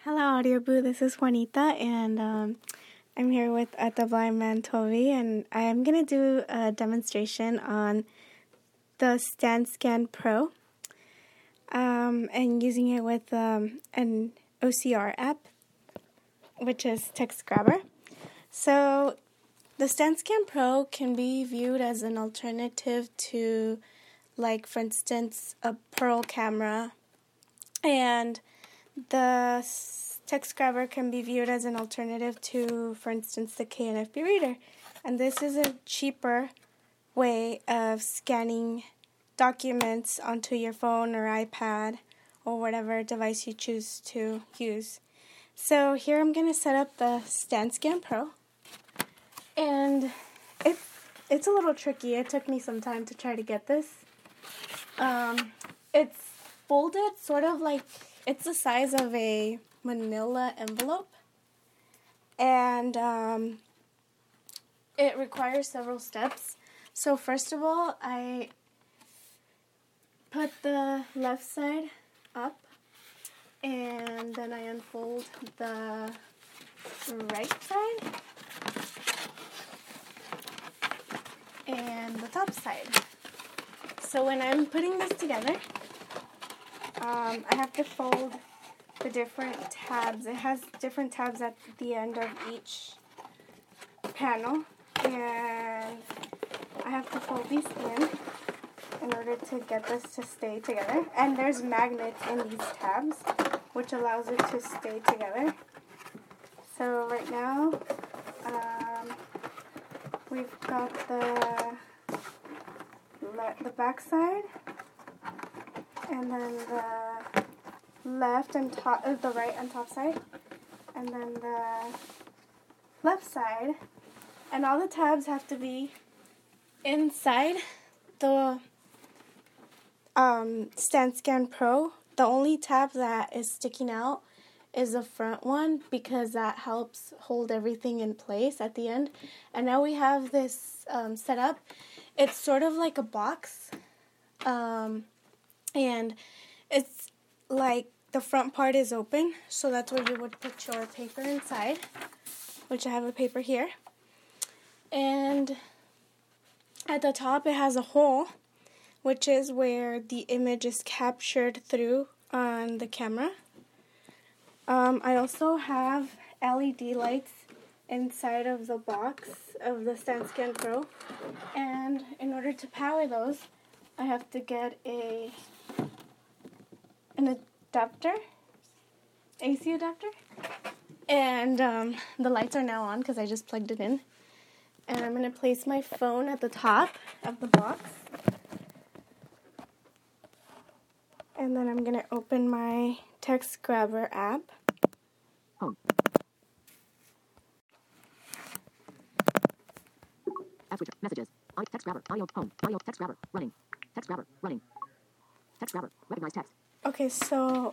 Hello, Audio Boo. This is Juanita, and I'm here with the blind man Toby, and I'm gonna do a demonstration on the StanScan Pro, and using it with an OCR app, which is Text Grabber. So, the StanScan Pro can be viewed as an alternative to, like, for instance, a Pearl camera, and the Text Grabber can be viewed as an alternative to, for instance, the KNFB Reader. And this is a cheaper way of scanning documents onto your phone or iPad or whatever device you choose to use. So here I'm going to set up the StanScan Pro. And it's a little tricky. It took me some time to try to get this. It's folded sort of like, it's the size of a manila envelope, and it requires several steps. So first of all, I put the left side up, and then I unfold the right side and the top side. So when I'm putting this together, I have to fold the different tabs. It has different tabs at the end of each panel, and I have to fold these in order to get this to stay together. And there's magnets in these tabs, which allows it to stay together. So right now, we've got the back side, and then the left and top, the right and top side, and then the left side, and all the tabs have to be inside the StanScan Pro. The only tab that is sticking out is the front one, because that helps hold everything in place at the end. And now we have this set up. It's sort of like a box, and it's like the front part is open, so that's where you would put your paper inside, which I have a paper here. And at the top it has a hole, which is where the image is captured through on the camera. I also have LED lights inside of the box of the StanScan Pro, and in order to power those, I have to get an adapter, AC adapter, and the lights are now on because I just plugged it in. And I'm going to place my phone at the top of the box, and then I'm going to open my Text Grabber app. Home. App switcher. Messages. Text Grabber. Audio. Home. Audio. Text Grabber. Running. Text Grabber. Running. Text Grabber. Recognize text. Okay, so...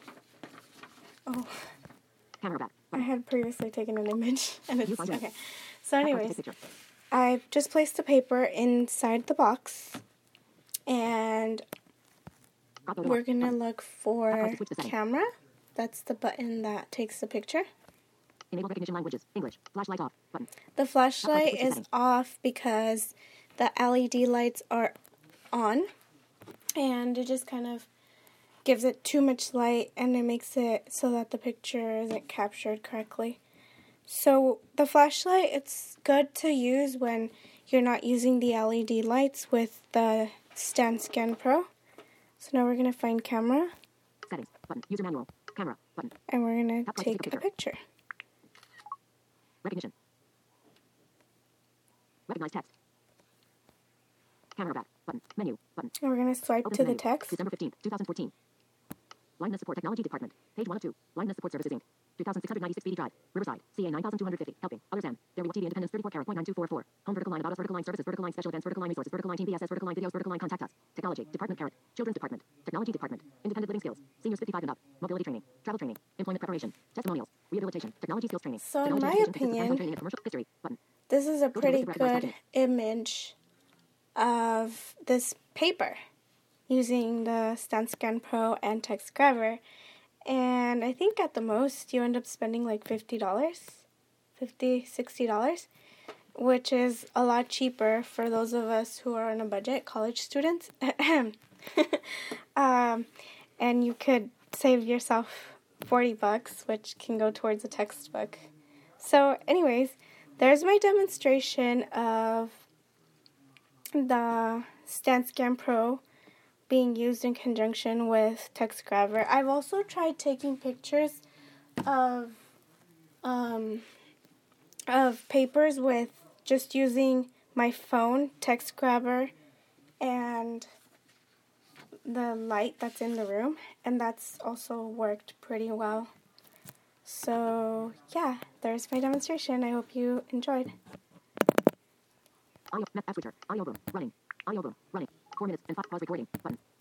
Camera back. I had previously taken an image, and it's... Okay. So anyways, Picture. I just placed the paper inside the box, and we're going to look for camera. That's the button that takes the picture. Enable recognition languages. English. Flashlight off. Button. The flashlight is off because the LED lights are on, and it just kind of gives it too much light, and it makes it so that the picture isn't captured correctly. So the flashlight, it's good to use when you're not using the LED lights with the StanScan Pro. So now we're going to find camera. Settings. Button. User manual. Camera. Button. And we're going to take a picture. Recognition. Recognize text. Camera back. Button. Menu. Button. And we're going to swipe Open to the menu. text. December 15th, 2014. Blindness Support Technology Department. Page 1 of 2. Blindness Support Services, Inc. 2696 BD Drive. Riverside. CA 9250. Helping. Others and. There will TV Independence 34.9244. Home vertical line about us. Vertical line services. Vertical line special events. Vertical line resources. Vertical line team BSS. Vertical line videos. Vertical line contact us. Technology. Department Parent. Children's Department. Technology Department. Independent living skills. Seniors 55 and up. Mobility training. Travel training. Employment preparation. Testimonials. Rehabilitation. Technology skills training. So in my opinion, training and commercial history. Button. This is a pretty good image of this paper using the StanScan Pro and Text Grabber. And I think at the most you end up spending like $60, which is a lot cheaper for those of us who are on a budget, college students. And you could save yourself $40, which can go towards a textbook. So anyways, there's my demonstration of the StanScan Pro being used in conjunction with TextGrabber. I've also tried taking pictures of papers with just using my phone, TextGrabber, and the light that's in the room, and that's also worked pretty well. So yeah, there's my demonstration. I hope you enjoyed. Audio, app switcher, audio room, running, audio room, running, 4 minutes and 5, pause recording, button.